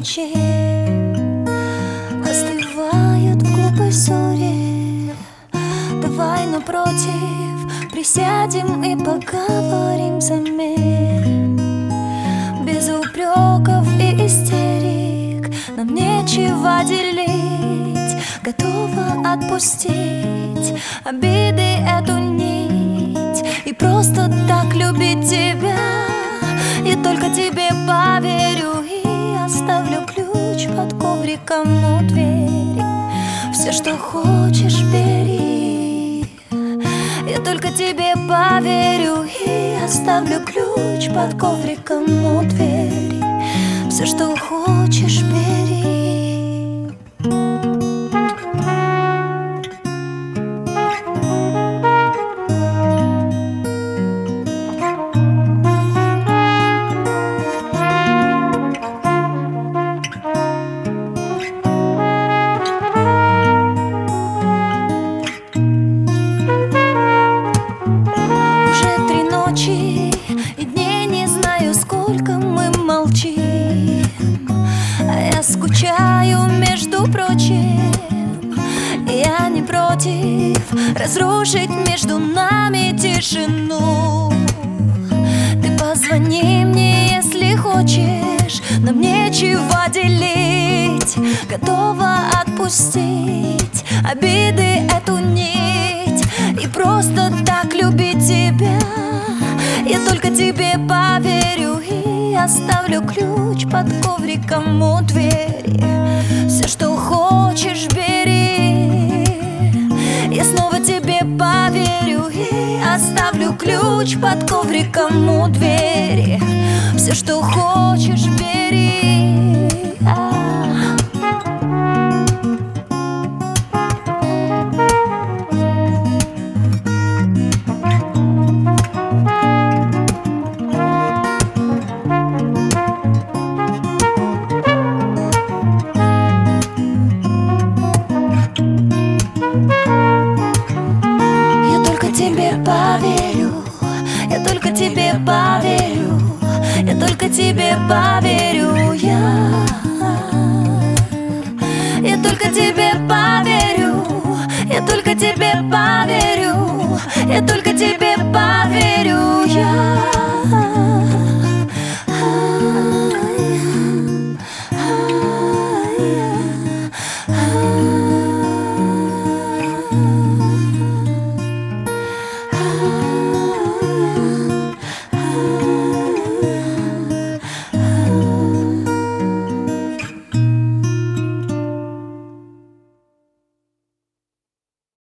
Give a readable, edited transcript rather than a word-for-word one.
ночи остывают в глупой ссоре. Давай напротив присядем и поговорим взамен. Без упреков и истерик нам нечего делить. Готова отпустить обиды, эту нить, и просто так любить тебя. Я только тебе поверю и оставлю ключ под ковриком у двери. Все, что хочешь, бери. Я только тебе поверю и оставлю ключ под ковриком у двери. Все, что хочешь, бери. И дней не знаю, сколько мы молчим, а я скучаю, между прочим. Я не против разрушить между нами тишину. Ты позвони мне, если хочешь, нам нечего делить. Готова отпустить обиды, эту нить, и просто так любить тебя. Я только тебе поверю и оставлю ключ под ковриком у двери. Все, что хочешь, бери. Я снова тебе поверю и оставлю ключ под ковриком у двери. Все, что хочешь, бери. Я только тебе поверю, я только тебе поверю, я только тебе поверю, я только тебе поверю, я только тебе поверю, я.